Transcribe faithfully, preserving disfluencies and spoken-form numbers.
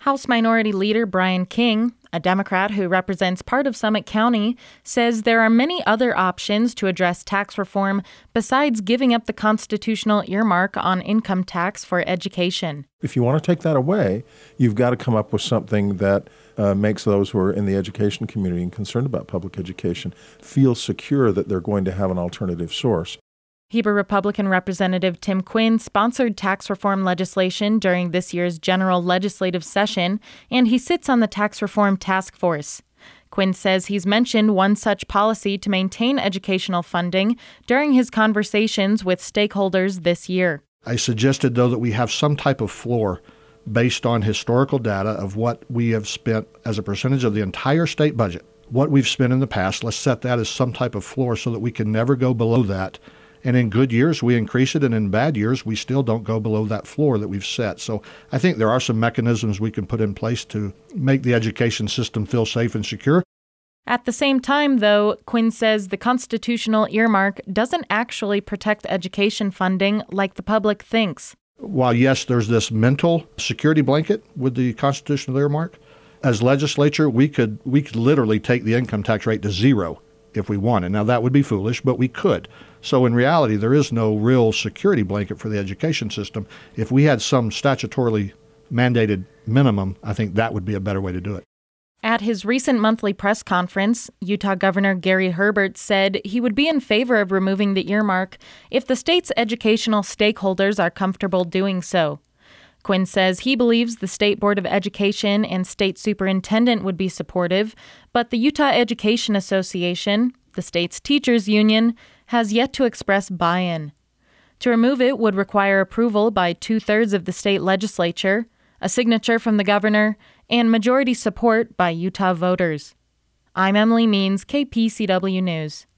House Minority Leader Brian King, a Democrat who represents part of Summit County, says there are many other options to address tax reform besides giving up the constitutional earmark on income tax for education. If you want to take that away, you've got to come up with something that uh, makes those who are in the education community and concerned about public education feel secure that they're going to have an alternative source. Heber Republican Representative Tim Quinn sponsored tax reform legislation during this year's general legislative session, and he sits on the tax reform task force. Quinn says he's mentioned one such policy to maintain educational funding during his conversations with stakeholders this year. I suggested, though, that we have some type of floor based on historical data of what we have spent as a percentage of the entire state budget. What we've spent in the past, let's set that as some type of floor so that we can never go below that. And in good years, we increase it, and in bad years, we still don't go below that floor that we've set. So I think there are some mechanisms we can put in place to make the education system feel safe and secure. At the same time, though, Quinn says the constitutional earmark doesn't actually protect education funding like the public thinks. While, yes, there's this mental security blanket with the constitutional earmark, as legislature, we could we could literally take the income tax rate to zero if we wanted. Now, that would be foolish, but we could. So in reality, there is no real security blanket for the education system. If we had some statutorily mandated minimum, I think that would be a better way to do it. At his recent monthly press conference, Utah Governor Gary Herbert said he would be in favor of removing the earmark if the state's educational stakeholders are comfortable doing so. Quinn says he believes the State Board of Education and state superintendent would be supportive, but the Utah Education Association, the state's teachers union, has yet to express buy-in. To remove it would require approval by two-thirds of the state legislature, a signature from the governor, and majority support by Utah voters. I'm Emily Means, K P C W News.